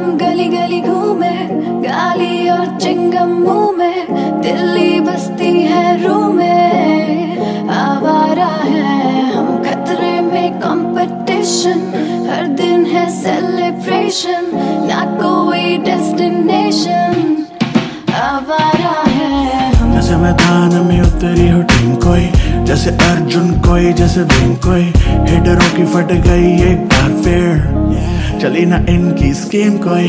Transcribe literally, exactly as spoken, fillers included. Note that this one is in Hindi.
गली गली घूमे, गाली और चिंगम मुंह में, दिल्ली बसती है रूह में। आवारा है हम, खतरे में कंपटीशन, हर दिन है सेलिब्रेशन, ना कोई डेस्टिनेशन। आवारा है हम। जैसे मैदान में उतरी हो टीम कोई, जैसे अर्जुन कोई, जैसे भीम कोई, हिटरों की फट गई एक बार फिर, चली ना इनकी स्कीम कोई।